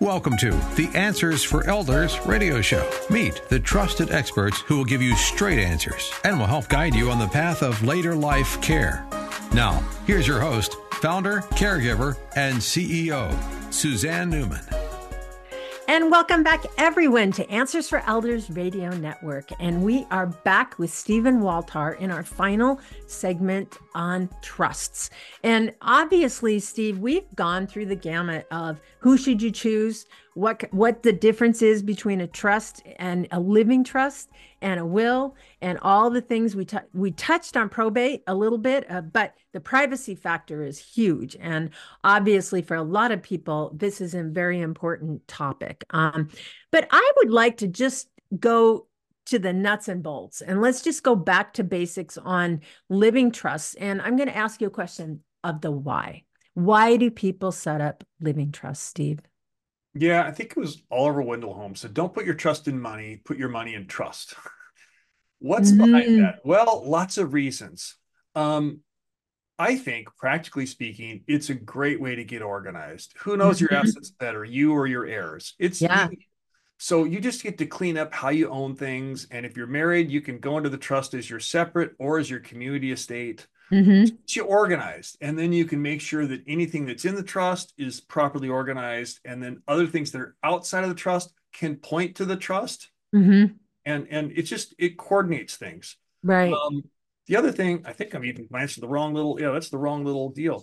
Welcome to the Answers for Elders radio show. Meet the trusted experts who will give you straight answers and will help guide you on the path of later life care. Now, here's your host, founder, caregiver, and CEO, Suzanne Newman. And welcome back, everyone, to Answers for Elders Radio Network. And we are back with Stephen Waltar in our final segment on trusts. And obviously, Steve, we've gone through the gamut of who should you choose, what the difference is between a trust and a living trust and a will, and all the things we touched on probate a little bit, but the privacy factor is huge. And obviously for a lot of people, this is a very important topic. But I would like to just go to the nuts and bolts, and let's just go back to basics on living trusts. And I'm going to ask you a question of the why. Why do people set up living trusts, Steve? Yeah, I think it was Oliver Wendell Holmes said, don't put your trust in money, put your money in trust. What's behind that? Well, lots of reasons. I think, practically speaking, it's a great way to get organized. Who knows your assets better, you or your heirs? It's so you just get to clean up how you own things. And if you're married, you can go into the trust as your separate or as your community estate. Get you organized, and then you can make sure that anything that's in the trust is properly organized, and then other things that are outside of the trust can point to the trust. And it coordinates things. Right. The other thing, I think I'm even answering the wrong little, that's the wrong little deal.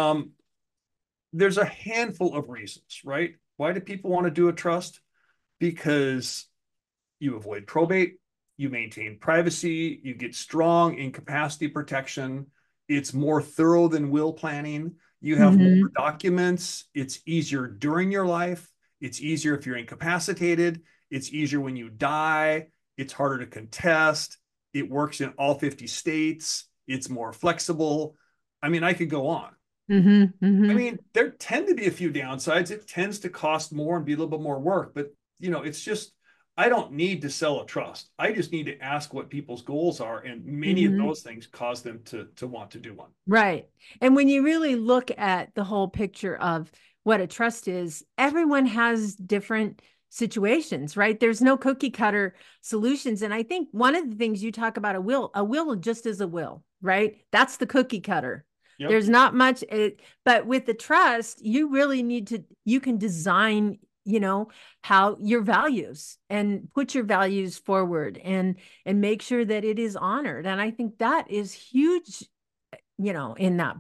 There's a handful of reasons, right? Why do people want to do a trust? Because you avoid probate, you maintain privacy, you get strong incapacity protection. It's more thorough than will planning. You have more documents. It's easier during your life. It's easier if you're incapacitated. It's easier when you die. It's harder to contest. It works in all 50 states. It's more flexible. I mean, I could go on. I mean, there tend to be a few downsides. It tends to cost more and be a little bit more work, but it's just, I don't need to sell a trust. I just need to ask what people's goals are. And many of those things cause them to want to do one. Right. And when you really look at the whole picture of what a trust is, everyone has different situations, right? There's no cookie cutter solutions. And I think one of the things you talk about a will just is a will, right? That's the cookie cutter. Yep. There's not much, but with the trust, you really you can design how your values and put your values forward and make sure that it is honored. And I think that is huge, in that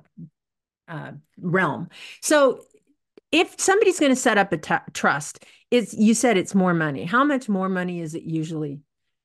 realm. So if somebody's going to set up a trust, you said it's more money. How much more money is it usually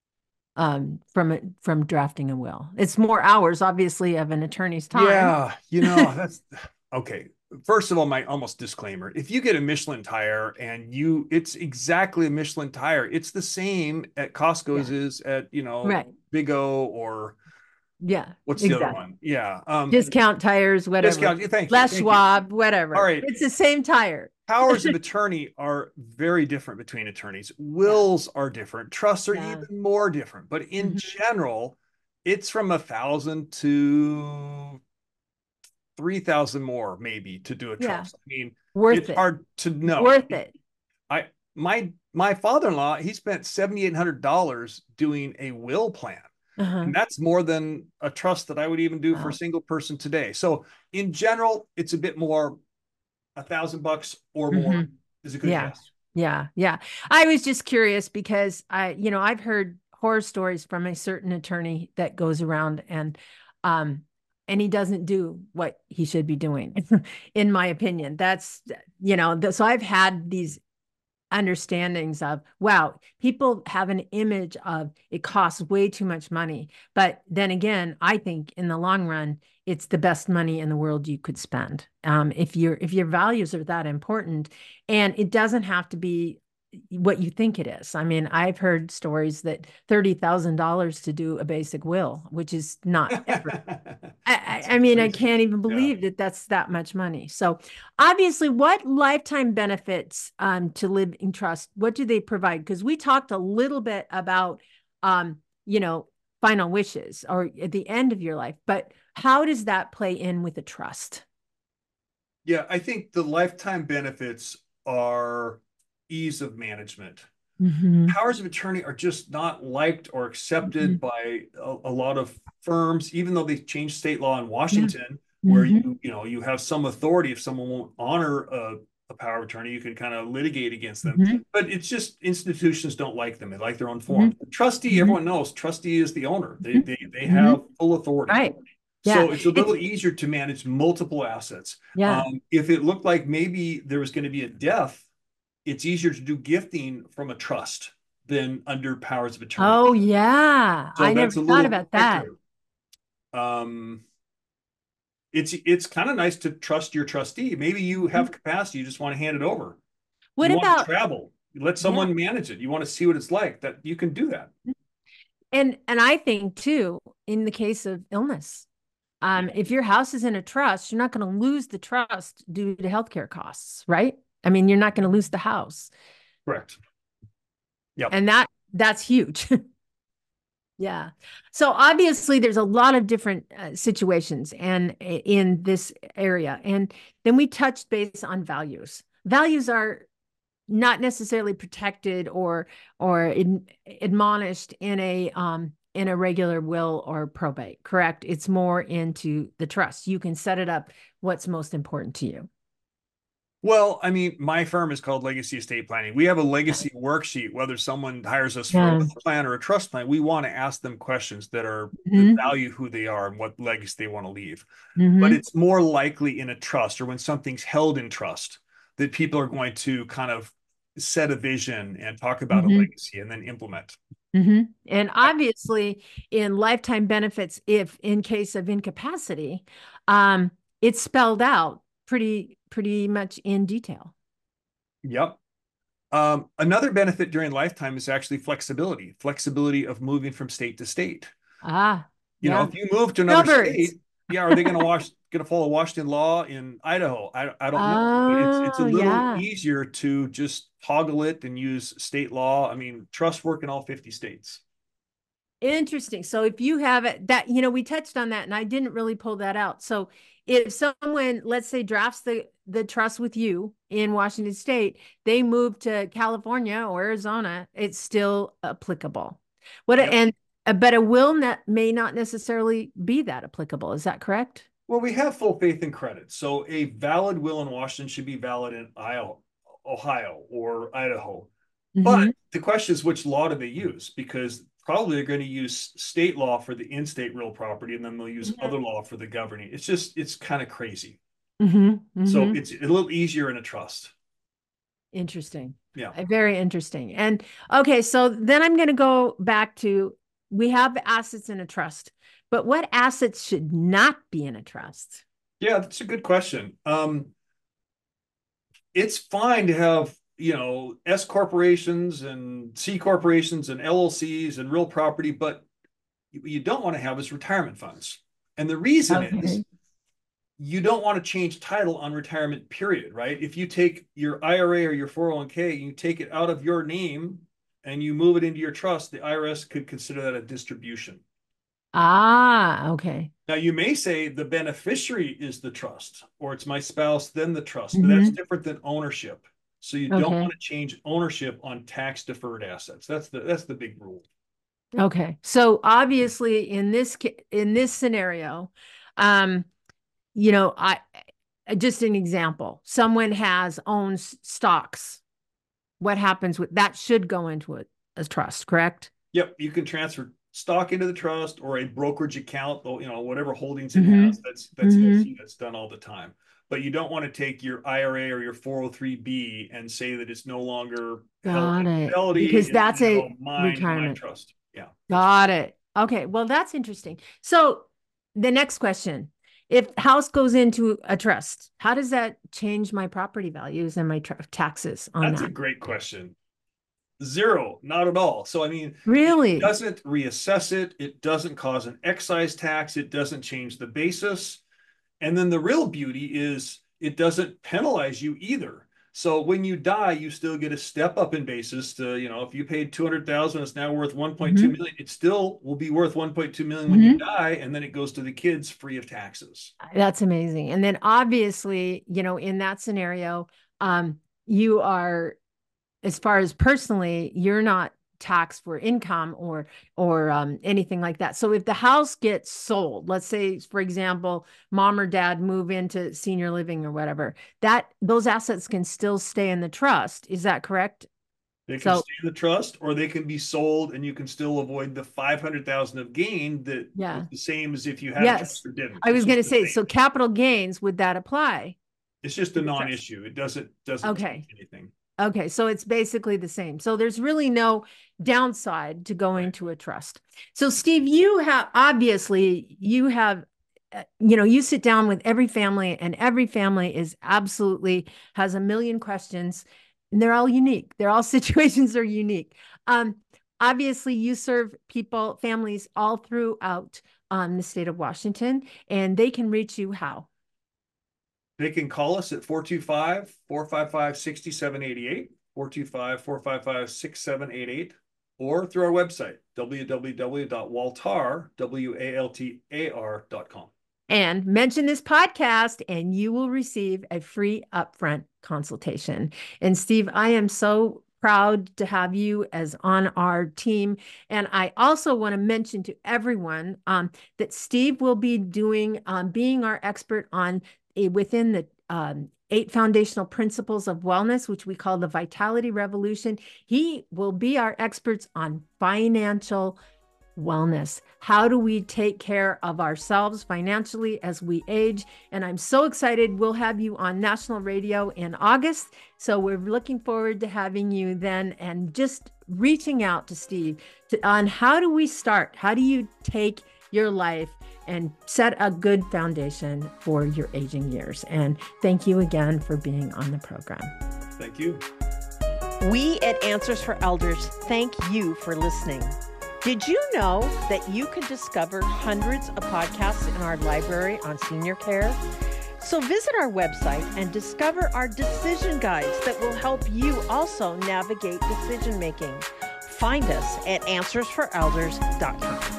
from drafting a will? It's more hours, obviously, of an attorney's time. Yeah, that's okay. First of all, my almost disclaimer, if you get a Michelin tire and it's exactly a Michelin tire, it's the same at Costco's is at, Big O or what's the other one? Discount tires, whatever. Thank you. Les Schwab, whatever. All right. It's the same tire. Powers of attorney are very different between attorneys. Wills are different. Trusts are even more different. But in general, it's from 1,000 to 3,000 more maybe to do a trust. I mean, it's hard to know. Worth it. My father-in-law, he spent $7,800 doing a will plan. And that's more than a trust that I would even do for a single person today. So in general, it's a bit more. $1,000 or more is a good guess. Yeah. I was just curious because I've heard horror stories from a certain attorney that goes around and he doesn't do what he should be doing, in my opinion. That's, so I've had these understandings of, wow, people have an image of it costs way too much money. But then again, I think in the long run, it's the best money in the world you could spend. If your values are that important, and it doesn't have to be what you think it is. I mean, I've heard stories that $30,000 to do a basic will, which is not ever. I mean, I can't even believe that that's that much money. So obviously, what lifetime benefits to live in trust, what do they provide? Because we talked a little bit about, final wishes or at the end of your life, but how does that play in with a trust? Yeah, I think the lifetime benefits are ease of management. Mm-hmm. Powers of attorney are just not liked or accepted by a lot of firms, even though they changed state law in Yeah. Washington, where Mm-hmm. you have some authority. If someone won't honor a power of attorney, you can kind of litigate against them. Mm-hmm. But it's just institutions don't like them. They like their own Mm-hmm. form. Trustee, Mm-hmm. everyone knows, trustee is the owner. They Mm-hmm. they Mm-hmm. have full authority. Right. Yeah. So it's a It's little easier to manage multiple assets. yeah. If it looked like maybe there was going to be a death, it's easier to do gifting from a trust than under powers of attorney. Oh yeah. So I never that's a thought little about that. quicker. Um, it's kind of nice to trust your trustee. Maybe you have capacity, you just want to hand it over. What You want to about travel, you let yeah. someone manage it. You want to see what it's like. That you can do that. And I think too, in the case of illness, Yeah, if your house is in a trust, you're not going to lose the trust due to healthcare costs, right? I mean, you're not going to lose the house. correct. Yep. And that's huge. Yeah. So obviously there's a lot of different situations and in this area. And then we touched base on values. Values are not necessarily protected or admonished in a regular will or probate, correct? It's more into the trust. You can set it up what's most important to you. Well, I mean, my firm is called Legacy Estate Planning. We have a Yeah. legacy worksheet. Whether someone hires us for a Yeah. will plan or a trust plan, we want to ask them questions that Mm-hmm. value who they are and what legacy they want to leave. But Mm-hmm. it's more likely in a trust or when something's held in trust that people are going to kind of set a vision and talk about a Mm-hmm. legacy and then implement. Mm-hmm. And obviously, in lifetime benefits, if in case of incapacity, um, it's spelled out pretty much in detail. Yep. Another benefit during lifetime is actually flexibility of moving from state to state. Ah, You know, yeah. if you move to another Snowbirds. state, yeah, are they going to follow Washington law in Idaho? I don't know, but it's a Oh, little yeah. easier to just toggle it and use state law. I mean, trust work in all 50 states. Interesting. So if you have it that, we touched on that and I didn't really pull that out. So if someone, let's say, drafts the trust with you in Washington State, they move to California or Arizona, it's still applicable. What Yep. and but a will may not necessarily be that applicable. Is that correct? Well, we have full faith and credit. So a valid will in Washington should be valid in Ohio or Idaho. Mm-hmm. But the question is, which law do they use? Because probably they're going to use state law for the in-state real property, and then they'll use other law for the governing. It's kind of crazy. Mm-hmm. So Mm-hmm. it's a little easier in a trust. Interesting. Yeah. Very interesting. And okay, so then I'm going to go back to we have assets in a trust, but what assets should not be in a trust? Yeah, that's a good question. It's fine to have, S corporations and C corporations and LLCs and real property, but you don't want to have is retirement funds. And the reason is Okay. you don't want to change title on retirement period, right? If you take your IRA or your 401k, you take it out of your name and you move it into your trust, the IRS could consider that a distribution. Ah, okay. Now, you may say the beneficiary is the trust, or it's my spouse, then the trust, but that's Mm-hmm. different than ownership. So you don't Okay. want to change ownership on tax deferred assets. That's the big rule. Okay. So obviously in this scenario, um, I just an example, someone owns stocks. What happens with that should go into a trust, correct? Yep, you can transfer stock into the trust or a brokerage account, whatever holdings it Mm-hmm. has. That's Mm-hmm. easy. That's done all the time. But you don't want to take your IRA or your 403b and say that it's no longer held Got in it. fidelity. Because It's that's a now mine and my retirement. trust. Yeah. Got it. Okay. Well, that's interesting. So the next question, if house goes into a trust, how does that change my property values and my taxes on That's a that? great question. Zero, not at all. So, I mean, it Really? doesn't reassess it. It doesn't cause an excise tax. It doesn't change the basis. And then the real beauty is it doesn't penalize you either. So when you die, you still get a step up in basis to, if you paid 200,000, it's now worth 1.2 Mm-hmm. million. It still will be worth 1.2 million when you Mm-hmm. die. And then it goes to the kids free of taxes. That's amazing. And then obviously, in that scenario, you are as far as personally, you're not taxed for income or anything like that. So if the house gets sold, let's say, for example, mom or dad move into senior living or whatever, that those assets can still stay in the trust. Is that correct? They can stay in the trust, or they can be sold, and you can still avoid the 500,000 of gain that Yeah. is the same as if you had a trust or didn't. I was going to say, so capital gains, would that apply? It's just a non-issue. It doesn't change anything. Okay, so it's basically the same. So there's really no downside to going to a trust. So Steve, you have obviously you have you sit down with every family, and every family is absolutely has a million questions, and they're all unique. They're all situations are unique. Obviously, you serve families all throughout the state of Washington, and they can reach you how? They can call us at 425-455-6788, 425-455-6788, or through our website, www.waltar.com. And mention this podcast, and you will receive a free upfront consultation. And Steve, I am so proud to have you as on our team. And I also want to mention to everyone that Steve will be doing, being our expert on within the 8 foundational principles of wellness, which we call the Vitality Revolution. He will be our experts on financial wellness. How do we take care of ourselves financially as we age? And I'm so excited. We'll have you on national radio in August. So we're looking forward to having you then, and just reaching out to Steve on how do we start? How do you take your life and set a good foundation for your aging years? And thank you again for being on the program. Thank you. We at Answers for Elders thank you for listening. Did you know that you can discover hundreds of podcasts in our library on senior care? So visit our website and discover our decision guides that will help you also navigate decision making. Find us at answersforelders.com.